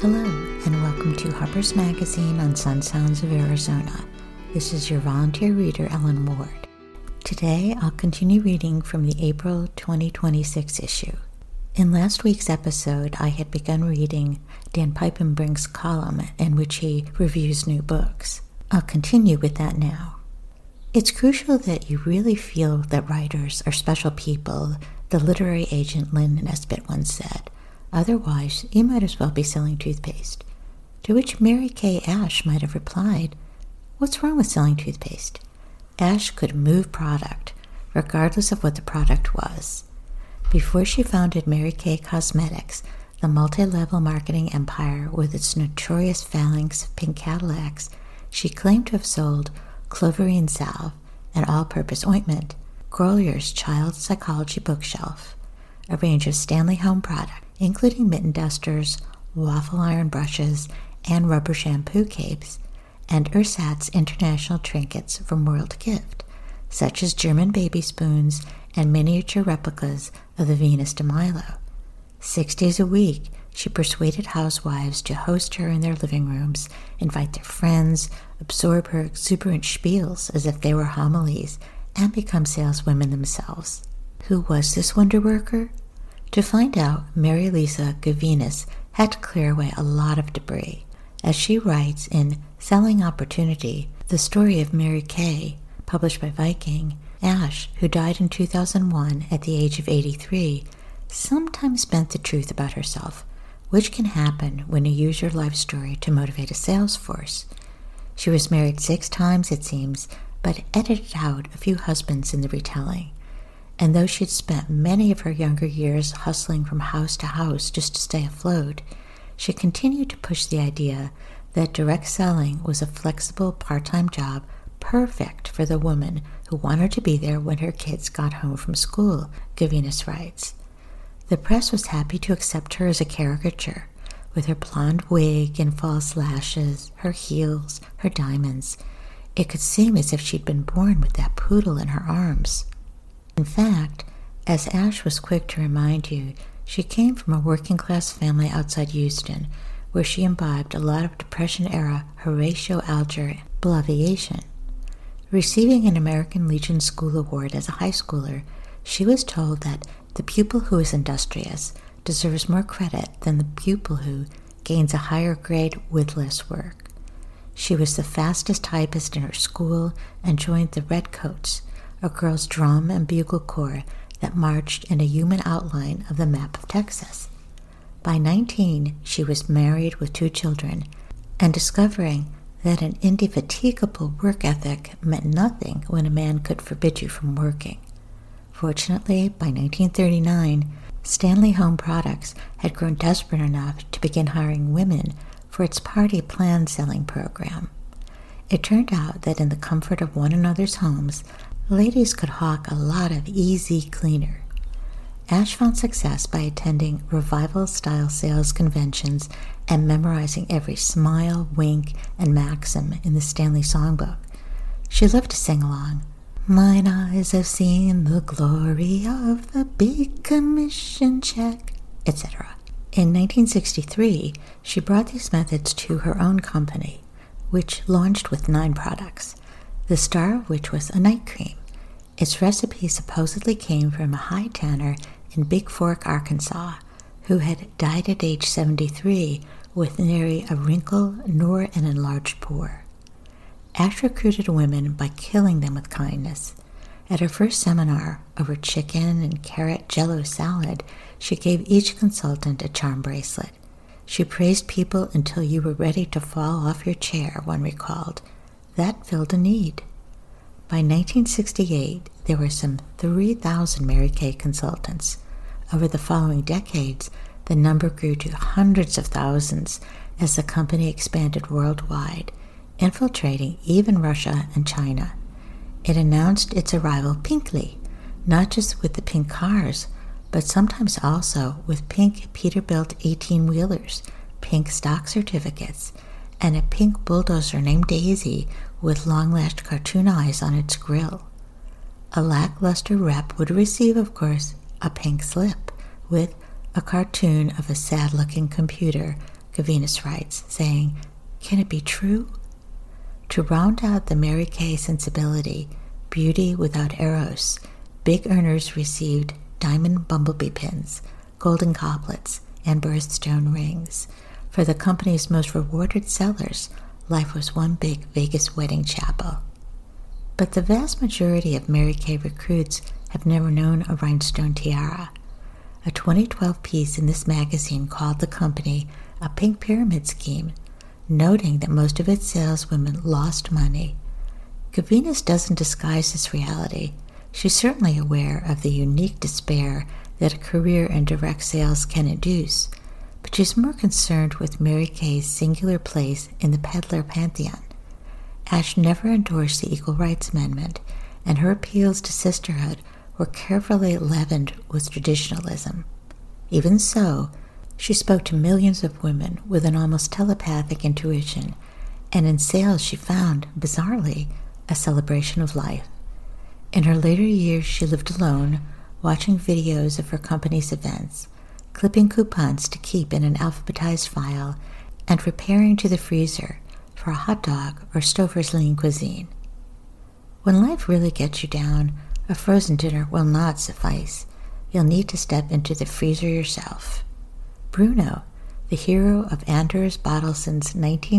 Hello, and welcome to Harper's Magazine on Sun Sounds of Arizona. This is your volunteer reader, Ellen Ward. Today, I'll continue reading from the April 2026 issue. In last week's episode, I had begun reading Dan Piepenbrink's column in which he reviews new books. I'll continue with that now. It's crucial that you really feel that writers are special people, the literary agent Lynn Nesbitt once said. Otherwise, you might as well be selling toothpaste. To which Mary Kay Ash might have replied, "What's wrong with selling toothpaste?" Ash could move product, regardless of what the product was. Before she founded Mary Kay Cosmetics, the multi-level marketing empire with its notorious phalanx of pink Cadillacs, she claimed to have sold Cloverine Salve, an all-purpose ointment, Grolier's Child Psychology Bookshelf, a range of Stanley Home products, including mitten dusters, waffle iron brushes, and rubber shampoo capes, and Ersatz international trinkets from World Gift, such as German baby spoons and miniature replicas of the Venus de Milo. 6 days a week, she persuaded housewives to host her in their living rooms, invite their friends, absorb her exuberant spiels as if they were homilies, and become saleswomen themselves. Who was this wonder worker? To find out, Mary Lisa Gavinis had to clear away a lot of debris. As she writes in Selling Opportunity, the story of Mary Kay, published by Viking, Ash, who died in 2001 at the age of 83, sometimes bent the truth about herself, which can happen when you use your life story to motivate a sales force. She was married 6 times, it seems, but edited out a few husbands in the retelling. And though she'd spent many of her younger years hustling from house to house just to stay afloat, she continued to push the idea that direct selling was a flexible part-time job perfect for the woman who wanted to be there when her kids got home from school, Gavinis writes. The press was happy to accept her as a caricature, with her blonde wig and false lashes, her heels, her diamonds. It could seem as if she'd been born with that poodle in her arms. In fact, as Ash was quick to remind you, she came from a working-class family outside Houston, where she imbibed a lot of Depression-era Horatio Alger bloviation. Receiving an American Legion School Award as a high schooler, she was told that the pupil who is industrious deserves more credit than the pupil who gains a higher grade with less work. She was the fastest typist in her school and joined the Redcoats, a girls' drum and bugle corps that marched in a human outline of the map of Texas. By 19, she was married with 2 children, and discovering that an indefatigable work ethic meant nothing when a man could forbid you from working. Fortunately, by 1939, Stanley Home Products had grown desperate enough to begin hiring women for its party plan selling program. It turned out that in the comfort of one another's homes, ladies could hawk a lot of easy cleaner. Ash found success by attending revival-style sales conventions and memorizing every smile, wink, and maxim in the Stanley Songbook. She loved to sing along. Mine eyes have seen the glory of the big commission check, etc. In 1963, she brought these methods to her own company, which launched with 9 products, the star of which was a night cream. Its recipe supposedly came from a high tanner in Big Fork, Arkansas, who had died at age 73 with nary a wrinkle nor an enlarged pore. Ash recruited women by killing them with kindness. At her first seminar over chicken and carrot jello salad, she gave each consultant a charm bracelet. She praised people until you were ready to fall off your chair, one recalled. That filled a need. By 1968, there were some 3,000 Mary Kay consultants. Over the following decades, the number grew to hundreds of thousands as the company expanded worldwide, infiltrating even Russia and China. It announced its arrival pinkly, not just with the pink cars, but sometimes also with pink Peterbilt 18-wheelers, pink stock certificates, and a pink bulldozer named Daisy with long-lashed cartoon eyes on its grill. A lackluster rep would receive, of course, a pink slip with a cartoon of a sad-looking computer Gavinus writes, saying, "Can it be true?" To round out the Mary Kay sensibility, beauty without eros, big earners received diamond bumblebee pins, golden goblets, and birthstone rings. For the company's most rewarded sellers, life was one big Vegas wedding chapel. But the vast majority of Mary Kay recruits have never known a rhinestone tiara. A 2012 piece in this magazine called the company a pink pyramid scheme, noting that most of its saleswomen lost money. Gavinus doesn't disguise this reality. She's certainly aware of the unique despair that a career in direct sales can induce, but she's more concerned with Mary Kay's singular place in the peddler pantheon. Ash never endorsed the Equal Rights Amendment, and her appeals to sisterhood were carefully leavened with traditionalism. Even so, she spoke to millions of women with an almost telepathic intuition, and in sales she found, bizarrely, a celebration of life. In her later years, she lived alone, watching videos of her company's events, clipping coupons to keep in an alphabetized file, and repairing to the freezer for a hot dog or Stouffer's lean cuisine. When life really gets you down, a frozen dinner will not suffice. You'll need to step into the freezer yourself. Bruno, the hero of Anders Bodilsson's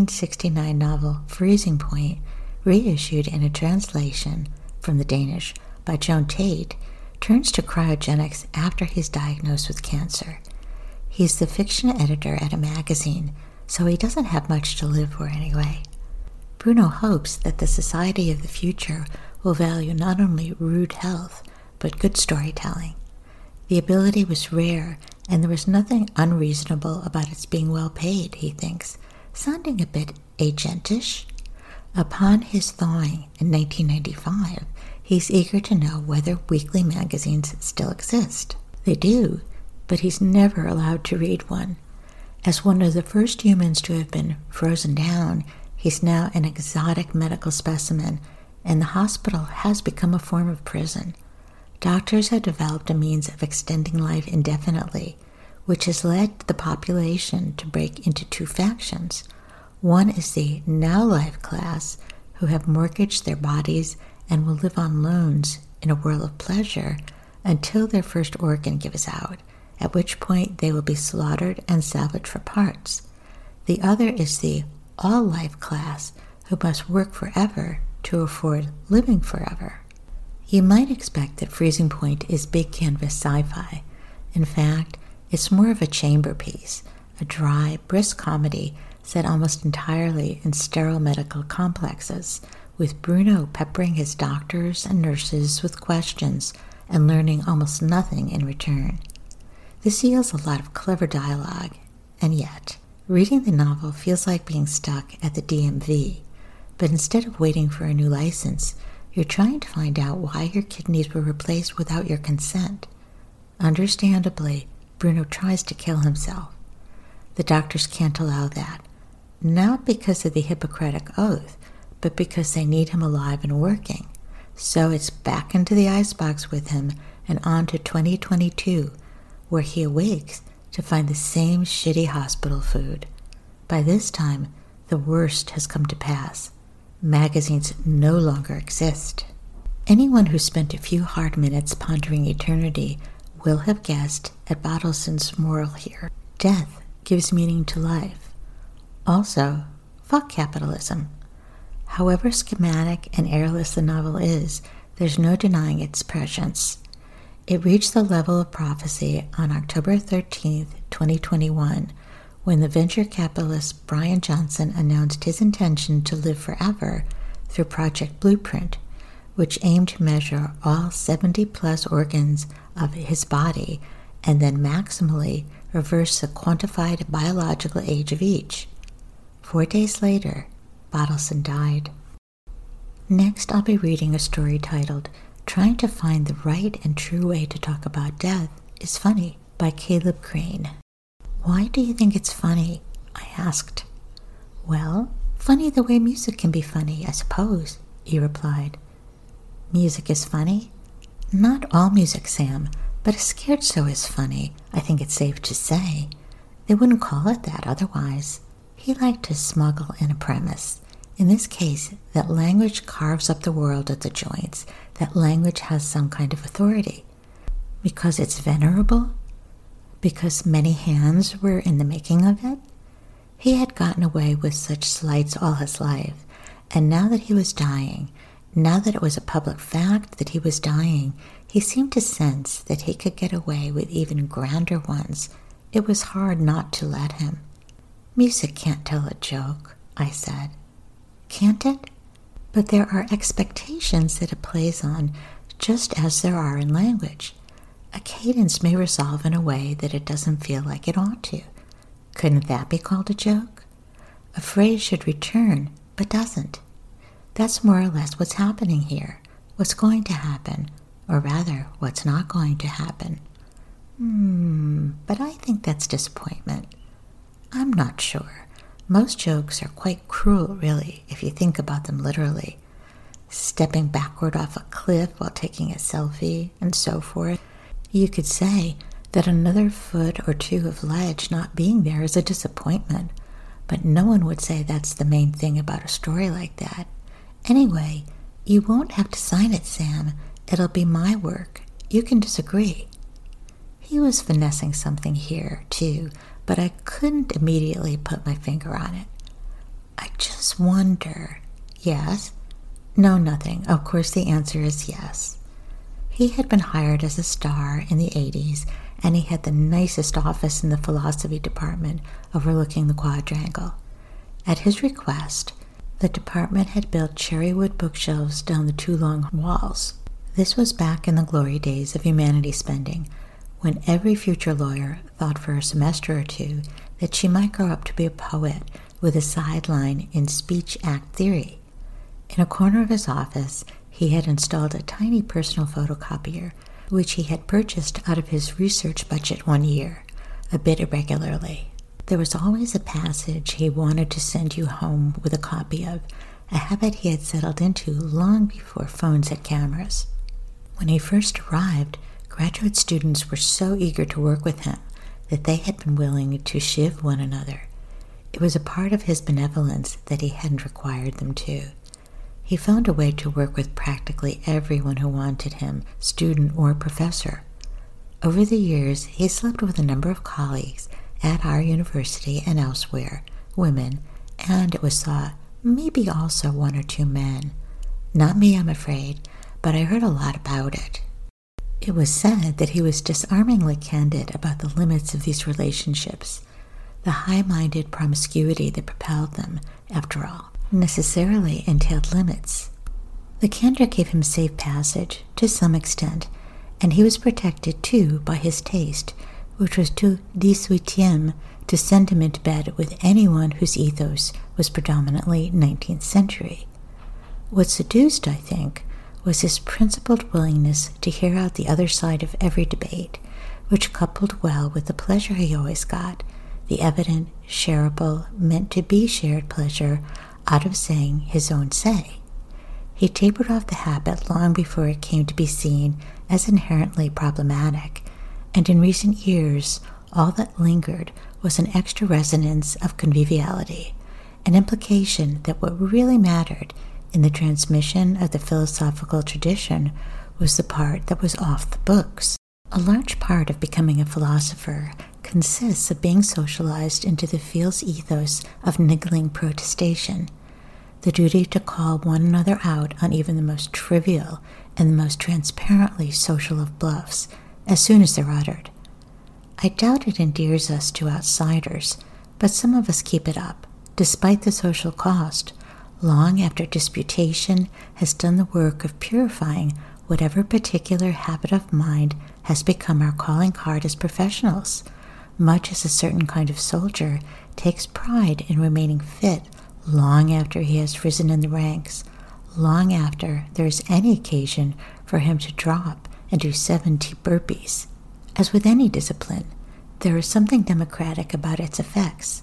1969 novel Freezing Point, reissued in a translation from the Danish by Joan Tate, turns to cryogenics after he's diagnosed with cancer. He's the fiction editor at a magazine, so he doesn't have much to live for anyway. Bruno hopes that the society of the future will value not only rude health, but good storytelling. The ability was rare, and there was nothing unreasonable about its being well paid, he thinks, sounding a bit agentish. Upon his thawing in 1995, he's eager to know whether weekly magazines still exist. They do, but he's never allowed to read one. As one of the first humans to have been frozen down, he's now an exotic medical specimen, and the hospital has become a form of prison. Doctors have developed a means of extending life indefinitely, which has led the population to break into two factions. One is the now life class, who have mortgaged their bodies and will live on loans in a world of pleasure until their first organ gives out, at which point they will be slaughtered and salvaged for parts. The other is the all-life class, who must work forever to afford living forever. You might expect that Freezing Point is big canvas sci-fi. In fact, it's more of a chamber piece, a dry, brisk comedy set almost entirely in sterile medical complexes, with Bruno peppering his doctors and nurses with questions and learning almost nothing in return. This yields a lot of clever dialogue, and yet, reading the novel feels like being stuck at the DMV, but instead of waiting for a new license, you're trying to find out why your kidneys were replaced without your consent. Understandably, Bruno tries to kill himself. The doctors can't allow that, not because of the Hippocratic Oath, but because they need him alive and working. So it's back into the icebox with him and on to 2022, where he awakes to find the same shitty hospital food. By this time, the worst has come to pass. Magazines no longer exist. Anyone who spent a few hard minutes pondering eternity will have guessed at Bodilsson's moral here. Death gives meaning to life. Also, fuck capitalism. However schematic and airless the novel is, there's no denying its prescience. It reached the level of prophecy on October 13th, 2021, when the venture capitalist Brian Johnson announced his intention to live forever through Project Blueprint, which aimed to measure all 70-plus organs of his body and then maximally reverse the quantified biological age of each. 4 days later, Bodilsson died. Next, I'll be reading a story titled Trying to Find the Right and True Way to Talk About Death is Funny by Caleb Crane. Why do you think it's funny? I asked. Well, funny the way music can be funny, I suppose, he replied. Music is funny? Not all music, Sam, but a scherzo is funny, I think it's safe to say. They wouldn't call it that otherwise. He liked to smuggle in a premise. In this case, that language carves up the world at the joints, that language has some kind of authority. Because it's venerable? Because many hands were in the making of it? He had gotten away with such slights all his life, and now that he was dying, now that it was a public fact that he was dying, he seemed to sense that he could get away with even grander ones. It was hard not to let him. Music can't tell a joke, I said. Can't it? But there are expectations that it plays on, just as there are in language. A cadence may resolve in a way that it doesn't feel like it ought to. Couldn't that be called a joke? A phrase should return, but doesn't. That's more or less what's happening here, what's going to happen, or rather, what's not going to happen. But I think that's disappointment. I'm not sure. Most jokes are quite cruel, really, if you think about them literally. Stepping backward off a cliff while taking a selfie, and so forth. You could say that another foot or two of ledge not being there is a disappointment, but no one would say that's the main thing about a story like that. Anyway, you won't have to sign it, Sam. It'll be my work. You can disagree. He was finessing something here, too, but I couldn't immediately put my finger on it. I just wonder. Yes? No, nothing. Of course the answer is yes. He had been hired as a star in the 80s, and he had the nicest office in the philosophy department overlooking the quadrangle. At his request, the department had built cherrywood bookshelves down the 2 long walls. This was back in the glory days of humanities spending, when every future lawyer thought for a semester or two that she might grow up to be a poet with a sideline in speech act theory. In a corner of his office, he had installed a tiny personal photocopier, which he had purchased out of his research budget one year, a bit irregularly. There was always a passage he wanted to send you home with a copy of, a habit he had settled into long before phones had cameras. When he first arrived, graduate students were so eager to work with him that they had been willing to shiv one another. It was a part of his benevolence that he hadn't required them to. He found a way to work with practically everyone who wanted him, student or professor. Over the years, he slept with a number of colleagues at our university and elsewhere, women, and it was thought maybe also 1 or 2 men. Not me, I'm afraid, but I heard a lot about it. It was said that he was disarmingly candid about the limits of these relationships, the high-minded promiscuity that propelled them, after all, necessarily entailed limits. The candor gave him safe passage, to some extent, and he was protected, too, by his taste, which was too 18e to send him into bed with anyone whose ethos was predominantly 19th century. What seduced, I think, was his principled willingness to hear out the other side of every debate, which coupled well with the pleasure he always got, the evident, shareable, meant-to-be shared pleasure out of saying his own say. He tapered off the habit long before it came to be seen as inherently problematic, and in recent years all that lingered was an extra resonance of conviviality, an implication that what really mattered in the transmission of the philosophical tradition was the part that was off the books. A large part of becoming a philosopher consists of being socialized into the field's ethos of niggling protestation, the duty to call one another out on even the most trivial and the most transparently social of bluffs as soon as they're uttered. I doubt it endears us to outsiders, but some of us keep it up, despite the social cost, long after disputation has done the work of purifying whatever particular habit of mind has become our calling card as professionals, much as a certain kind of soldier takes pride in remaining fit long after he has risen in the ranks, long after there is any occasion for him to drop and do 70 burpees. As with any discipline, there is something democratic about its effects.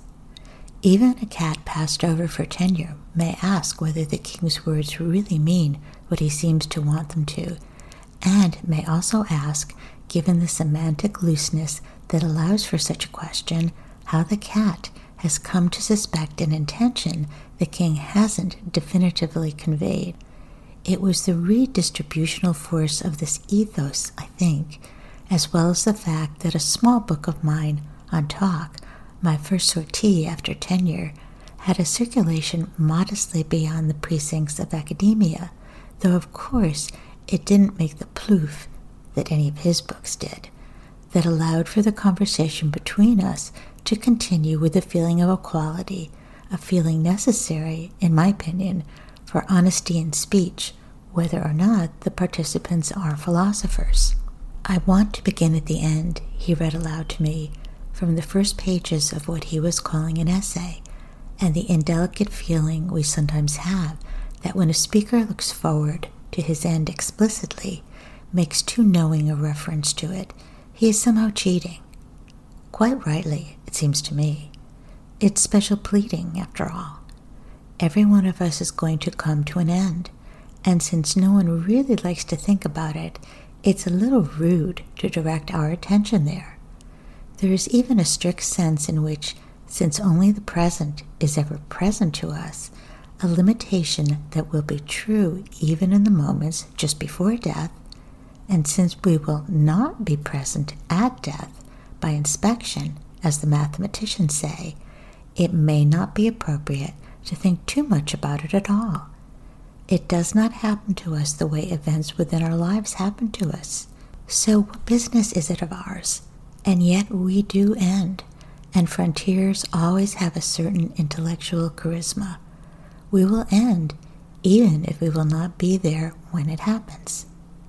Even a cat passed over for tenure may ask whether the king's words really mean what he seems to want them to, and may also ask, given the semantic looseness that allows for such a question, how the cat has come to suspect an intention the king hasn't definitively conveyed. It was the redistributional force of this ethos, I think, as well as the fact that a small book of mine on talk, my first sortie after tenure, had a circulation modestly beyond the precincts of academia, though of course it didn't make the plouf that any of his books did, that allowed for the conversation between us to continue with a feeling of equality, a feeling necessary, in my opinion, for honesty in speech, whether or not the participants are philosophers. I want to begin at the end, he read aloud to me, from the first pages of what he was calling an essay, and the indelicate feeling we sometimes have that when a speaker looks forward to his end explicitly, makes too knowing a reference to it, he is somehow cheating. Quite rightly, it seems to me. It's special pleading, after all. Every one of us is going to come to an end, and since no one really likes to think about it, it's a little rude to direct our attention there. There is even a strict sense in which, since only the present is ever present to us, a limitation that will be true even in the moments just before death, and since we will not be present at death by inspection, as the mathematicians say, it may not be appropriate to think too much about it at all. It does not happen to us the way events within our lives happen to us. So what business is it of ours? And yet we do end, and frontiers always have a certain intellectual charisma. We will end, even if we will not be there when it happens.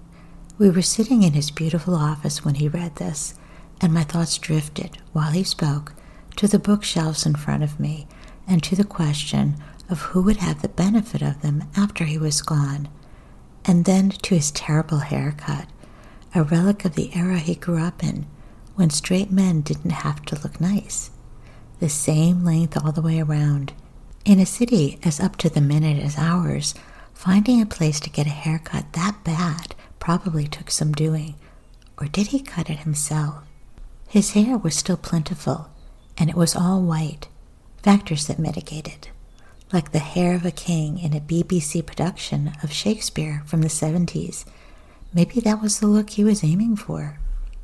We were sitting in his beautiful office when he read this, and my thoughts drifted, while he spoke, to the bookshelves in front of me, and to the question of who would have the benefit of them after he was gone, and then to his terrible haircut, a relic of the era he grew up in, when straight men didn't have to look nice. The same length all the way around. In a city as up to the minute as ours, finding a place to get a haircut that bad probably took some doing. Or did he cut it himself? His hair was still plentiful, and it was all white, factors that mitigated, like the hair of a king in a BBC production of Shakespeare from the 70s. Maybe that was the look he was aiming for.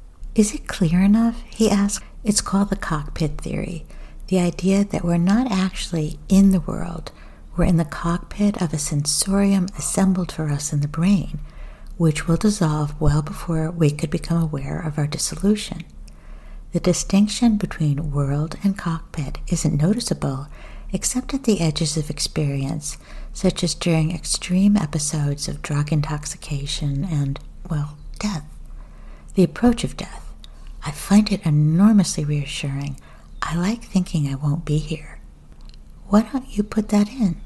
Is it clear enough? He asked. It's called the cockpit theory, the idea that we're not actually in the world, we're in the cockpit of a sensorium assembled for us in the brain, which will dissolve well before we could become aware of our dissolution. The distinction between world and cockpit isn't noticeable except at the edges of experience, such as during extreme episodes of drug intoxication and, well, death. The approach of death. I find it enormously reassuring. I like thinking I won't be here. Why don't you put that in?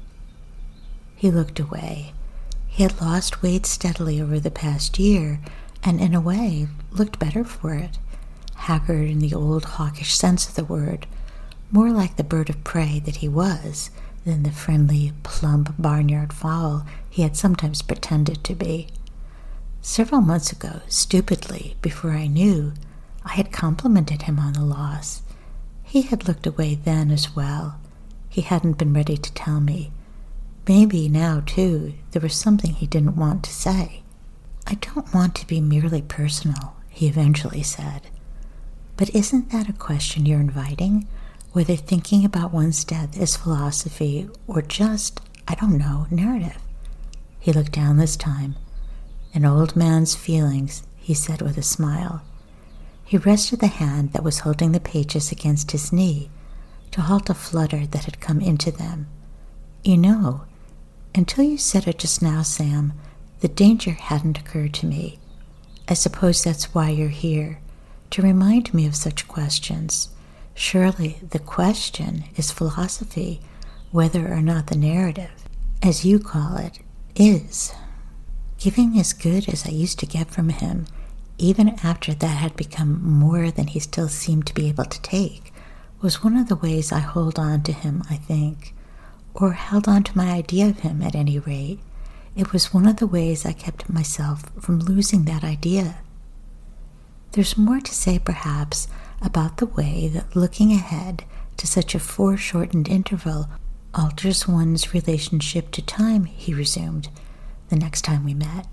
He looked away. He had lost weight steadily over the past year, and in a way looked better for it. Haggard in the old hawkish sense of the word, more like the bird of prey that he was than the friendly, plump barnyard fowl he had sometimes pretended to be. Several months ago, stupidly, before I knew, I had complimented him on the loss. He had looked away then as well. He hadn't been ready to tell me. Maybe now, too, there was something he didn't want to say. I don't want to be merely personal, he eventually said. But isn't that a question you're inviting? Whether thinking about one's death is philosophy or just, I don't know, narrative? He looked down this time. An old man's feelings, he said with a smile. He rested the hand that was holding the pages against his knee to halt a flutter that had come into them. You know, until you said it just now, Sam, the danger hadn't occurred to me. I suppose that's why you're here, to remind me of such questions. Surely the question is philosophy, whether or not the narrative, as you call it, is. Giving as good as I used to get from him, even after that had become more than he still seemed to be able to take, was one of the ways I hold on to him, I think, or held on to my idea of him at any rate. It was one of the ways I kept myself from losing that idea. There's more to say, perhaps, about the way that looking ahead to such a foreshortened interval alters one's relationship to time, he resumed, the next time we met.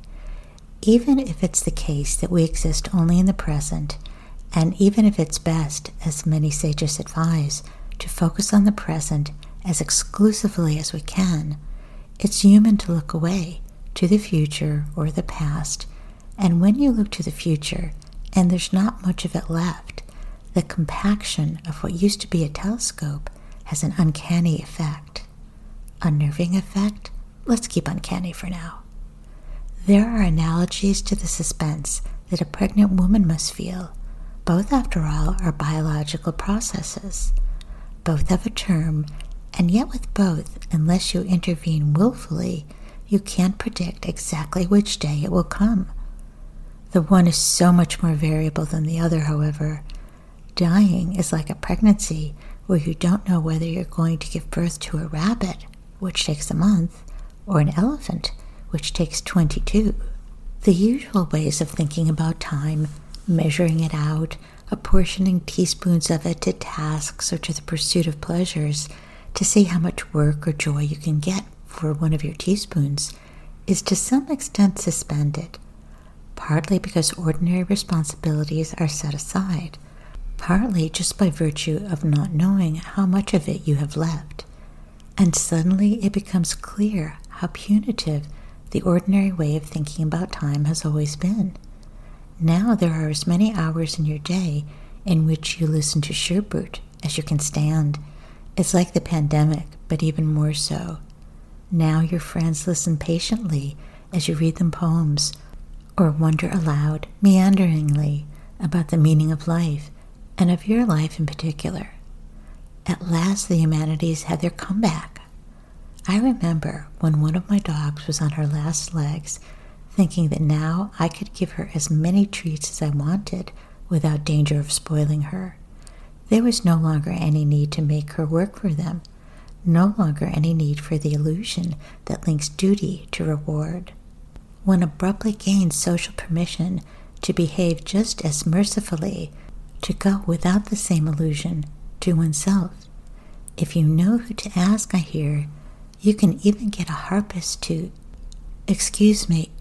Even if it's the case that we exist only in the present, and even if it's best, as many sages advise, to focus on the present as exclusively as we can, it's human to look away to the future or the past. And when you look to the future, and there's not much of it left, the compaction of what used to be a telescope has an uncanny effect. Unnerving effect? Let's keep uncanny for now. There are analogies to the suspense that a pregnant woman must feel. Both, after all, are biological processes. Both have a term, and yet with both, unless you intervene willfully, you can't predict exactly which day it will come. The one is so much more variable than the other, however. Dying is like a pregnancy where you don't know whether you're going to give birth to a rabbit, which takes a month, or an elephant, which takes 22. The usual ways of thinking about time, measuring it out, apportioning teaspoons of it to tasks or to the pursuit of pleasures, to see how much work or joy you can get for one of your teaspoons, is to some extent suspended, partly because ordinary responsibilities are set aside, partly just by virtue of not knowing how much of it you have left. And suddenly it becomes clear how punitive the ordinary way of thinking about time has always been. Now there are as many hours in your day in which you listen to Schubert as you can stand. It's like the pandemic, but even more so. Now your friends listen patiently as you read them poems, or wonder aloud, meanderingly, about the meaning of life, and of your life in particular. At last the humanities had their comeback. I remember when one of my dogs was on her last legs, thinking that now I could give her as many treats as I wanted without danger of spoiling her. There was no longer any need to make her work for them, no longer any need for the illusion that links duty to reward. One abruptly gains social permission to behave just as mercifully, to go without the same illusion to oneself. If you know who to ask, I hear, you can even get a harpist to... Excuse me,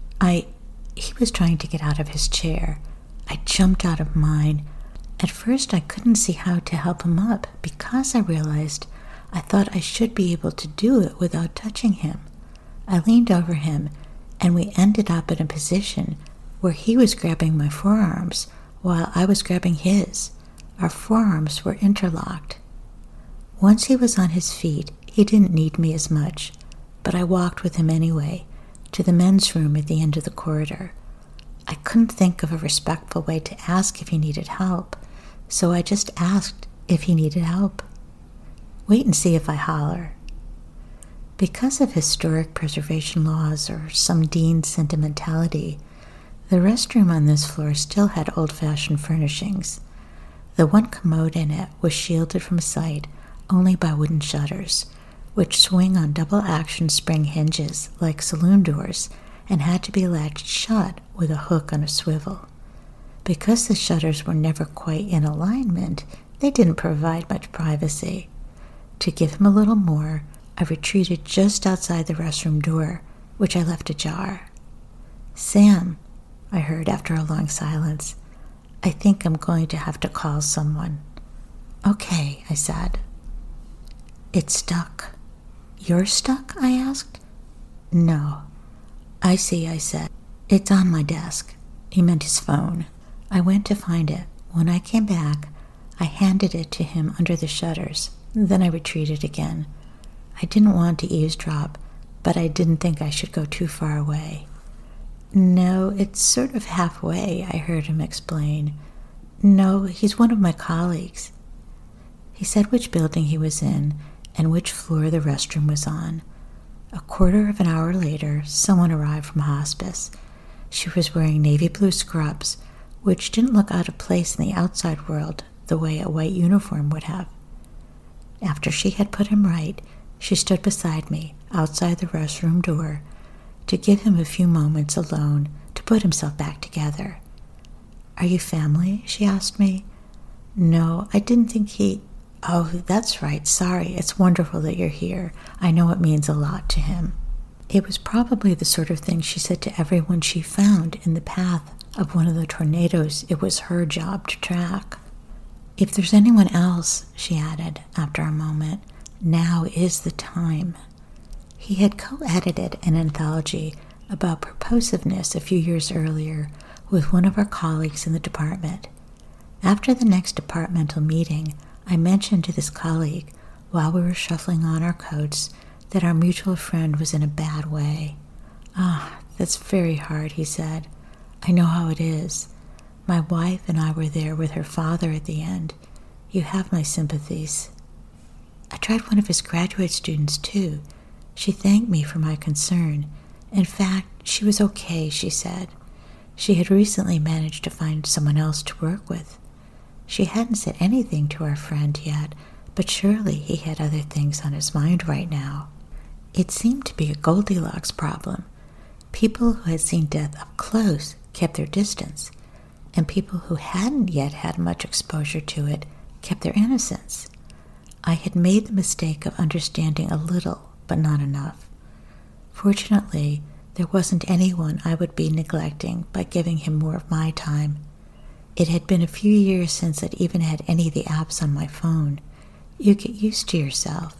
He was trying to get out of his chair. I jumped out of mine. At first I couldn't see how to help him up because I realized I thought I should be able to do it without touching him. I leaned over him, and we ended up in a position where he was grabbing my forearms while I was grabbing his. Our forearms were interlocked. Once he was on his feet, he didn't need me as much, but I walked with him anyway, to the men's room at the end of the corridor. I couldn't think of a respectful way to ask if he needed help, so I just asked if he needed help. Wait and see if I holler. Because of historic preservation laws or some dean's sentimentality, the restroom on this floor still had old-fashioned furnishings. The one commode in it was shielded from sight only by wooden shutters, which swing on double-action spring hinges like saloon doors and had to be latched shut with a hook on a swivel. Because the shutters were never quite in alignment, they didn't provide much privacy. To give him a little more, I retreated just outside the restroom door, which I left ajar. "Sam," I heard after a long silence, "I think I'm going to have to call someone." "Okay," I said. "It's stuck." "You're stuck?" I asked. "No." "I see," I said. "It's on my desk." He meant his phone. I went to find it. When I came back, I handed it to him under the shutters. Then I retreated again. I didn't want to eavesdrop, but I didn't think I should go too far away. "No, it's sort of halfway," I heard him explain. "No, he's one of my colleagues." He said which building he was in and which floor the restroom was on. A quarter of an hour later, someone arrived from hospice. She was wearing navy blue scrubs, which didn't look out of place in the outside world the way a white uniform would have. After she had put him right, she stood beside me outside the restroom door to give him a few moments alone to put himself back together. "Are you family?" she asked me. No, I didn't think he... Oh, that's right. Sorry. It's wonderful that you're here. I know it means a lot to him. It was probably the sort of thing she said to everyone she found in the path of one of the tornadoes it was her job to track. If there's anyone else, she added after a moment, now is the time. He had co-edited an anthology about purposiveness a few years earlier with one of our colleagues in the department. After the next departmental meeting, I mentioned to this colleague, while we were shuffling on our coats, that our mutual friend was in a bad way. That's very hard, he said. I know how it is. My wife and I were there with her father at the end. You have my sympathies. I tried one of his graduate students, too. She thanked me for my concern. In fact, she was okay, she said. She had recently managed to find someone else to work with. She hadn't said anything to our friend yet, but surely he had other things on his mind right now. It seemed to be a Goldilocks problem. People who had seen death up close kept their distance, and people who hadn't yet had much exposure to it kept their innocence. I had made the mistake of understanding a little, but not enough. Fortunately, there wasn't anyone I would be neglecting by giving him more of my time. It had been a few years since I'd even had any of the apps on my phone. You get used to yourself.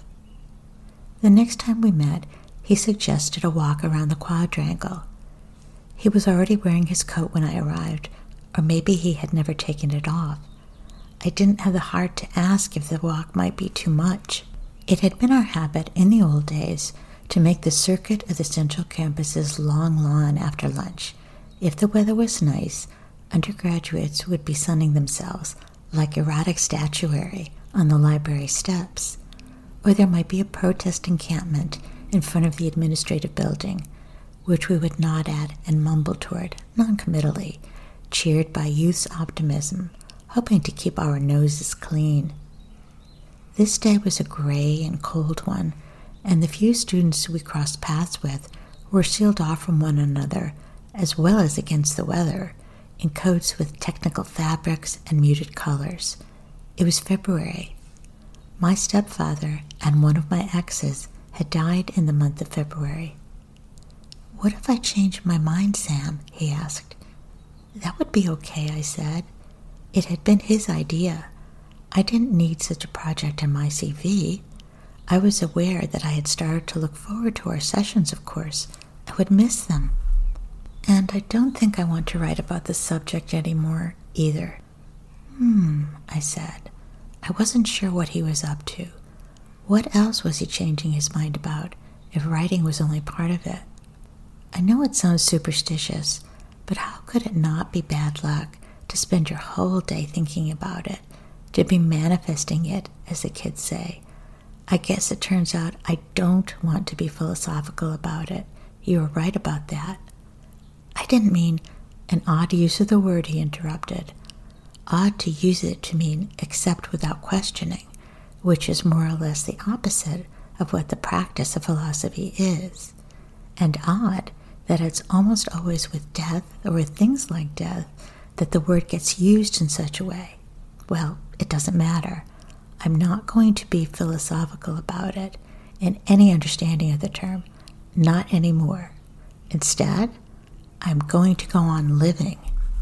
The next time we met, he suggested a walk around the quadrangle. He was already wearing his coat when I arrived, or maybe he had never taken it off. I didn't have the heart to ask if the walk might be too much. It had been our habit in the old days to make the circuit of the Central Campus's long lawn after lunch. If the weather was nice, undergraduates would be sunning themselves like erotic statuary on the library steps, or there might be a protest encampment in front of the administrative building, which we would nod at and mumble toward noncommittally, cheered by youth's optimism, hoping to keep our noses clean. This day was a gray and cold one, and the few students we crossed paths with were sealed off from one another, as well as against the weather, in coats with technical fabrics and muted colors. It was February. My stepfather and one of my exes had died in the month of February. What if I changed my mind, Sam? He asked. That would be okay, I said. It had been his idea. I didn't need such a project in my CV. I was aware that I had started to look forward to our sessions, of course. I would miss them. And I don't think I want to write about the subject anymore, either. I said. I wasn't sure what he was up to. What else was he changing his mind about, if writing was only part of it? I know it sounds superstitious, but how could it not be bad luck to spend your whole day thinking about it, to be manifesting it, as the kids say? I guess it turns out I don't want to be philosophical about it. You were right about that. I didn't mean an odd use of the word, he interrupted. Odd to use it to mean accept without questioning, which is more or less the opposite of what the practice of philosophy is. And odd that it's almost always with death or with things like death that the word gets used in such a way. Well, it doesn't matter. I'm not going to be philosophical about it in any understanding of the term, not anymore. Instead, I'm going to go on living.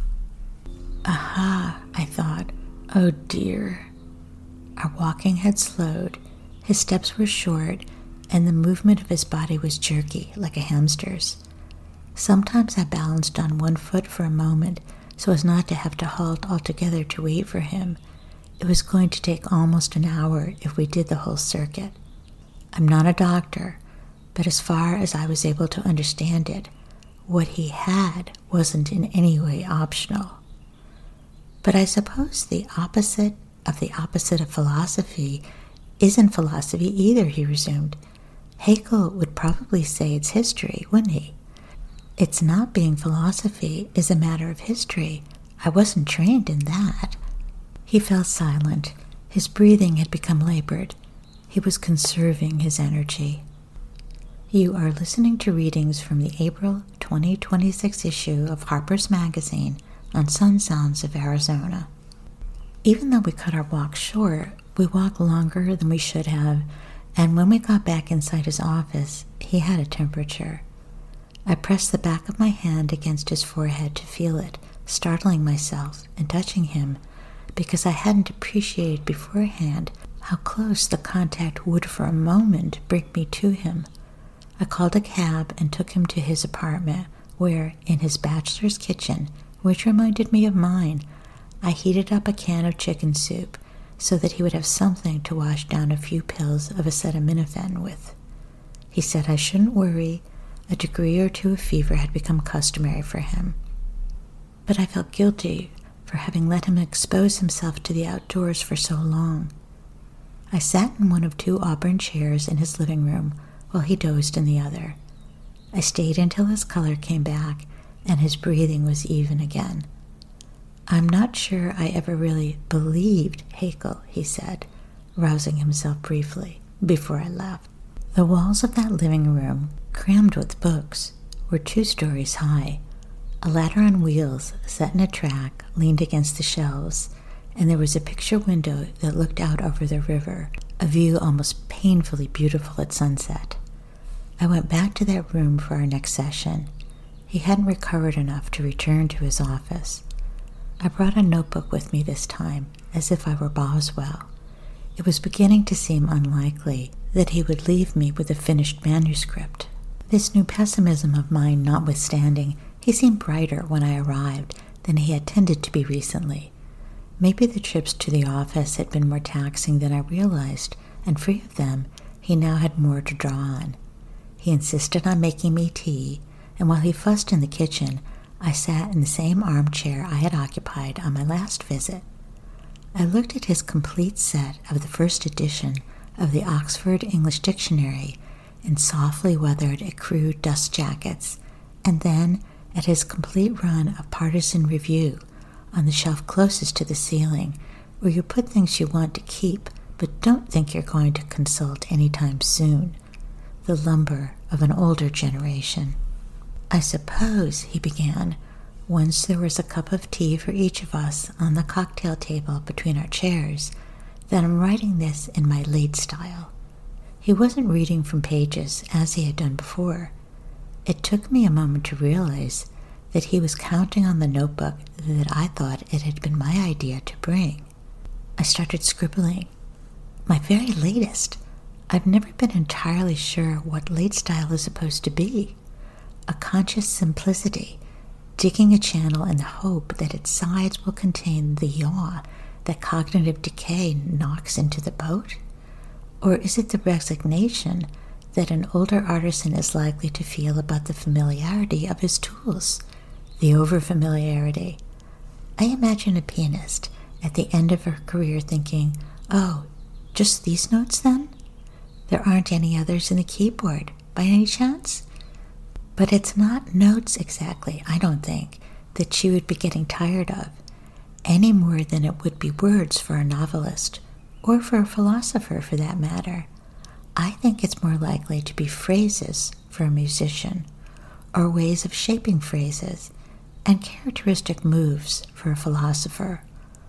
Aha, I thought. Oh dear. Our walking had slowed, his steps were short, and the movement of his body was jerky, like a hamster's. Sometimes I balanced on one foot for a moment so as not to have to halt altogether to wait for him. It was going to take almost an hour if we did the whole circuit. I'm not a doctor, but as far as I was able to understand it, what he had wasn't in any way optional. But I suppose the opposite of philosophy isn't philosophy either, he resumed. Hegel would probably say it's history, wouldn't he? It's not being philosophy is a matter of history. I wasn't trained in that. He fell silent. His breathing had become labored. He was conserving his energy. You are listening to readings from the April 2026 issue of Harper's Magazine on Sun Sounds of Arizona. Even though we cut our walk short, we walked longer than we should have, and when we got back inside his office, he had a temperature. I pressed the back of my hand against his forehead to feel it, startling myself and touching him, because I hadn't appreciated beforehand how close the contact would for a moment bring me to him. I called a cab and took him to his apartment, where, in his bachelor's kitchen, which reminded me of mine, I heated up a can of chicken soup so that he would have something to wash down a few pills of acetaminophen with. He said I shouldn't worry. A degree or two of fever had become customary for him. But I felt guilty for having let him expose himself to the outdoors for so long. I sat in one of 2 auburn chairs in his living room while he dozed in the other. I stayed until his color came back and his breathing was even again. I'm not sure I ever really believed Haeckel, he said, rousing himself briefly before I left. The walls of that living room, crammed with books, were 2 stories high. A ladder on wheels set in a track leaned against the shelves, and there was a picture window that looked out over the river, a view almost painfully beautiful at sunset. I went back to that room for our next session. He hadn't recovered enough to return to his office. I brought a notebook with me this time, as if I were Boswell. It was beginning to seem unlikely that he would leave me with a finished manuscript. This new pessimism of mine notwithstanding, he seemed brighter when I arrived than he had tended to be recently. Maybe the trips to the office had been more taxing than I realized, and free of them, he now had more to draw on. He insisted on making me tea, and while he fussed in the kitchen, I sat in the same armchair I had occupied on my last visit. I looked at his complete set of the first edition of the Oxford English Dictionary in softly weathered ecru dust jackets, and then at his complete run of Partisan Review on the shelf closest to the ceiling, where you put things you want to keep but don't think you're going to consult anytime soon. The lumber of an older generation. I suppose, he began, once there was a cup of tea for each of us on the cocktail table between our chairs, that I'm writing this in my late style. He wasn't reading from pages as he had done before. It took me a moment to realize that he was counting on the notebook that I thought it had been my idea to bring. I started scribbling. My very latest. I've never been entirely sure what late style is supposed to be. A conscious simplicity, digging a channel in the hope that its sides will contain the yaw that cognitive decay knocks into the boat? Or is it the resignation that an older artisan is likely to feel about the familiarity of his tools, the over-familiarity? I imagine a pianist at the end of her career thinking, oh, just these notes then? There aren't any others in the keyboard, by any chance? But it's not notes exactly, I don't think, that she would be getting tired of, any more than it would be words for a novelist, or for a philosopher for that matter. I think it's more likely to be phrases for a musician, or ways of shaping phrases, and characteristic moves for a philosopher.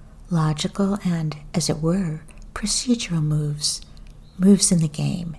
Logical and, as it were, procedural moves in the game.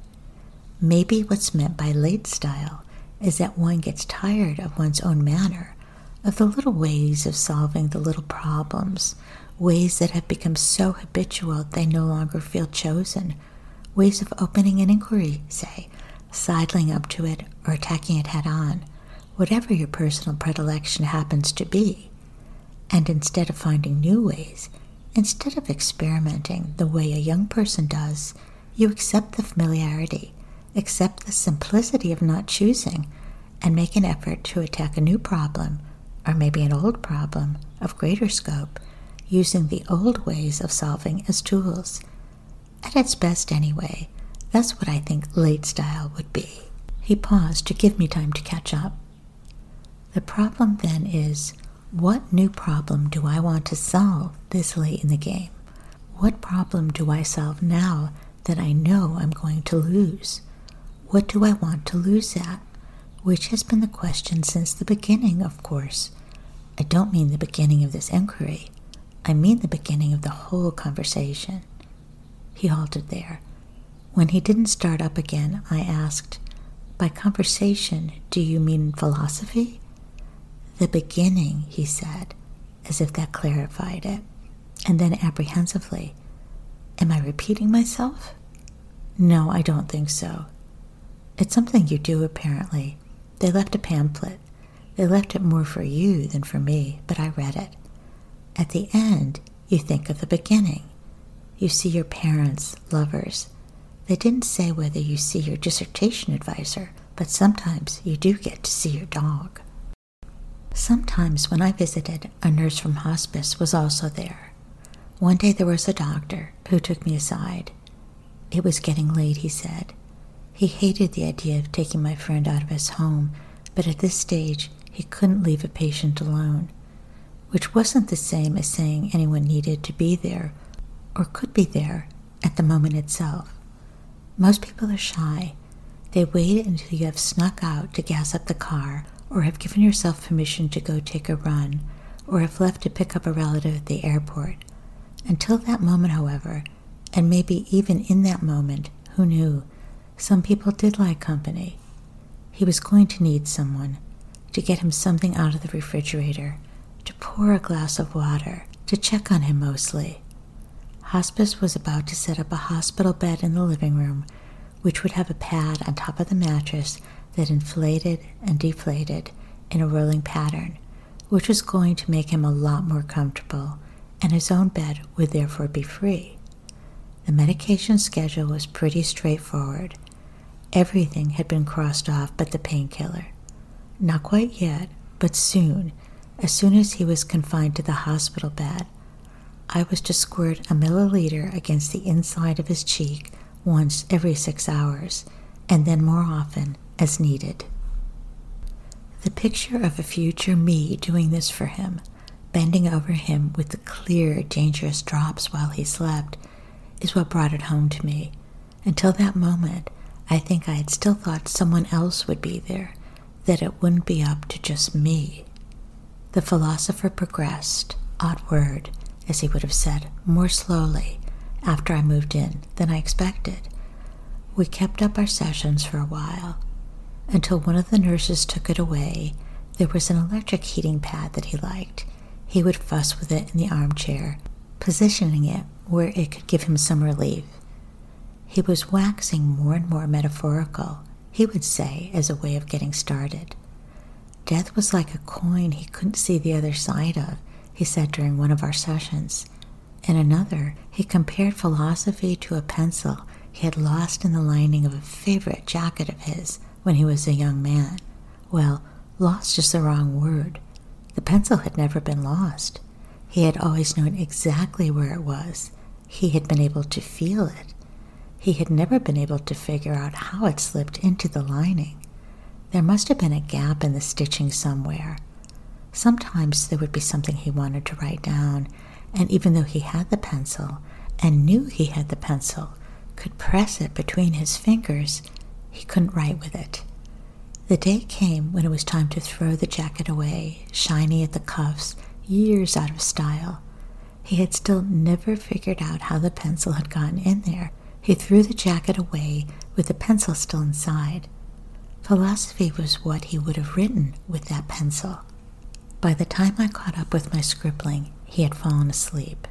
Maybe what's meant by late style is that one gets tired of one's own manner, of the little ways of solving the little problems, ways that have become so habitual they no longer feel chosen, ways of opening an inquiry, say, sidling up to it or attacking it head-on, whatever your personal predilection happens to be. And instead of finding new ways, instead of experimenting the way a young person does, you accept the familiarity, accept the simplicity of not choosing, and make an effort to attack a new problem, or maybe an old problem of greater scope, using the old ways of solving as tools. At its best anyway, that's what I think late style would be. He paused to give me time to catch up. The problem then is, what new problem do I want to solve this late in the game? What problem do I solve now that I know I'm going to lose? What do I want to lose at? Which has been the question since the beginning, of course. I don't mean the beginning of this inquiry, I mean the beginning of the whole conversation." He halted there. When he didn't start up again, I asked, "By conversation, do you mean philosophy?" "The beginning," he said, as if that clarified it, and then apprehensively, "Am I repeating myself?" "No, I don't think so." "It's something you do, apparently. They left a pamphlet. They left it more for you than for me, but I read it. At the end, you think of the beginning. You see your parents, lovers. They didn't say whether you see your dissertation advisor, but sometimes you do get to see your dog." Sometimes when I visited, a nurse from hospice was also there. One day there was a doctor who took me aside. It was getting late, he said. He hated the idea of taking my friend out of his home, but at this stage he couldn't leave a patient alone, which wasn't the same as saying anyone needed to be there or could be there at the moment itself. Most people are shy. They wait until you have snuck out to gas up the car, or have given yourself permission to go take a run, or have left to pick up a relative at the airport. Until that moment, however, and maybe even in that moment, who knew, some people did like company. He was going to need someone, to get him something out of the refrigerator, to pour a glass of water, to check on him mostly. Hospice was about to set up a hospital bed in the living room, which would have a pad on top of the mattress that inflated and deflated in a rolling pattern, which was going to make him a lot more comfortable, and his own bed would therefore be free. The medication schedule was pretty straightforward. Everything had been crossed off but the painkiller. Not quite yet, but soon, as soon as he was confined to the hospital bed, I was to squirt a milliliter against the inside of his cheek once every 6 hours, and then more often as needed. The picture of a future me doing this for him, bending over him with the clear, dangerous drops while he slept, is what brought it home to me. Until that moment, I think I had still thought someone else would be there, that it wouldn't be up to just me. The philosopher progressed, odd word, as he would have said, more slowly after I moved in than I expected. We kept up our sessions for a while. Until one of the nurses took it away, there was an electric heating pad that he liked. He would fuss with it in the armchair, positioning it where it could give him some relief. He was waxing more and more metaphorical, he would say, as a way of getting started. Death was like a coin he couldn't see the other side of, he said during one of our sessions. In another, he compared philosophy to a pencil he had lost in the lining of a favorite jacket of his when he was a young man. Well, lost is the wrong word. The pencil had never been lost. He had always known exactly where it was. He had been able to feel it. He had never been able to figure out how it slipped into the lining. There must have been a gap in the stitching somewhere. Sometimes there would be something he wanted to write down, and even though he had the pencil, and knew he had the pencil, could press it between his fingers, he couldn't write with it. The day came when it was time to throw the jacket away, shiny at the cuffs, years out of style. He had still never figured out how the pencil had gotten in there. He threw the jacket away with the pencil still inside. Philosophy was what he would have written with that pencil. By the time I caught up with my scribbling, he had fallen asleep.